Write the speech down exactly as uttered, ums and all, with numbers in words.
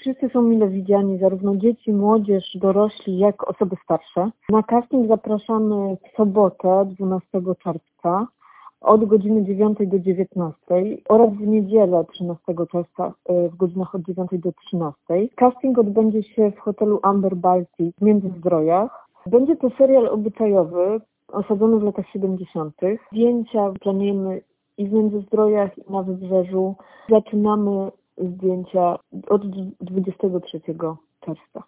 Wszyscy są mile widziani, zarówno dzieci, młodzież, dorośli, jak osoby starsze. Na casting zapraszamy w sobotę, dwunastego czerwca, od godziny dziewiątej do dziewiętnastej oraz w niedzielę trzynastego czerwca w godzinach od dziewiątej do trzynastej. Casting odbędzie się w hotelu Amber Baltic w Międzyzdrojach. Będzie to serial obyczajowy osadzony w latach siedemdziesiątych. Zdjęcia planujemy i w Międzyzdrojach, i na Wybrzeżu. Zaczynamy zdjęcia od dwudziestego trzeciego czerwca.